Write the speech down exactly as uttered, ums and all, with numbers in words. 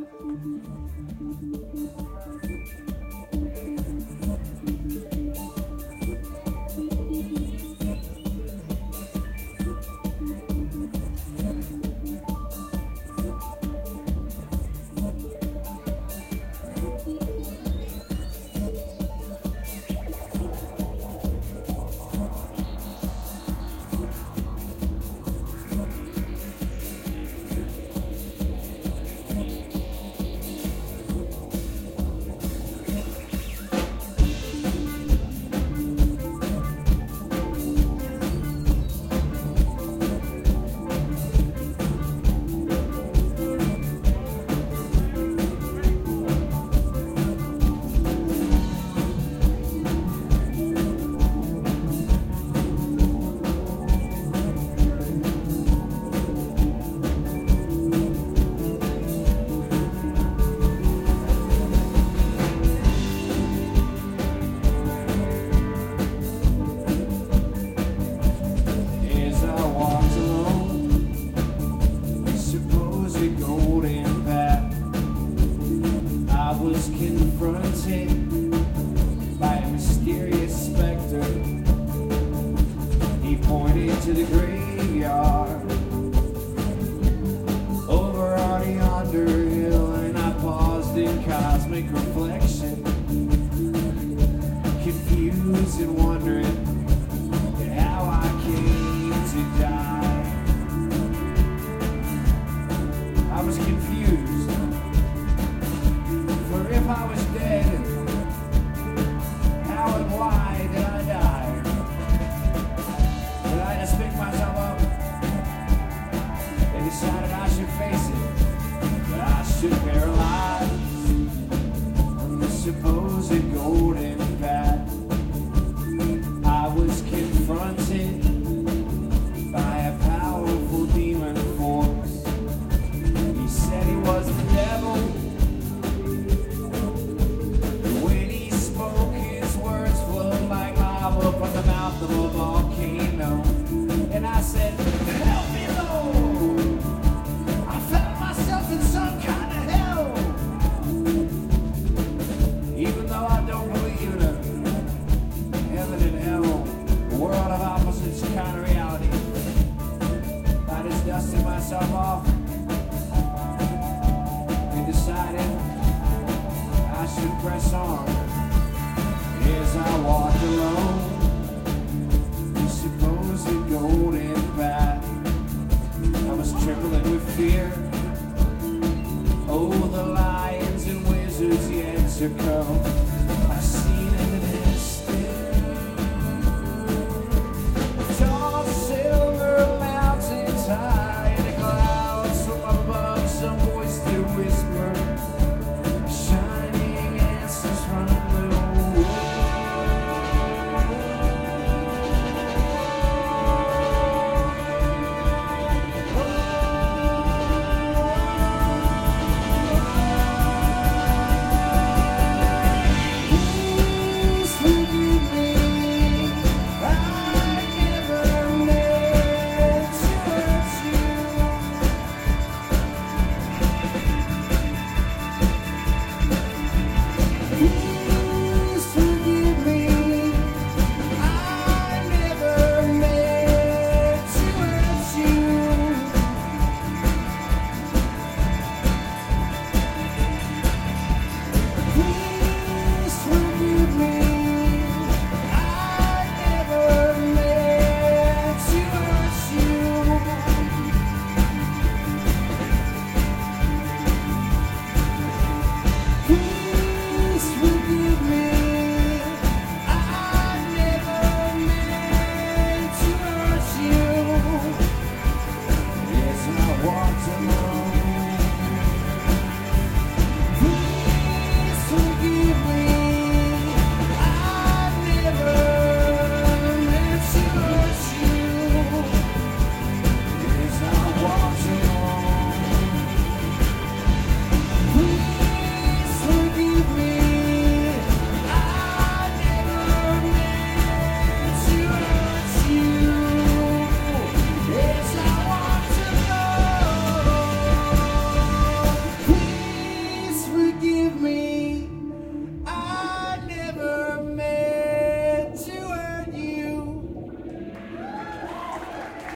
To the graveyard over on yonder hill, and I paused in cosmic reflection, confused and wondering how I came to die. I was confused, for if I was dead, how and why did I die? I just picked myself up and decided I should face it, but I should paralyze from the supposed golden path. I was confronted by a powerful demon force. He said he was the devil. When he spoke, his words flowed like lava from the mouth of a volcano. And I said, help me, Lord. I found myself in some kind of hell. Even though I don't believe in a heaven and hell, a world of opposites kind of reality, I just dusted myself off and decided I should press on. As I walked alone, the golden path, I was trembling with fear. Oh, the lions and wizards yet to come.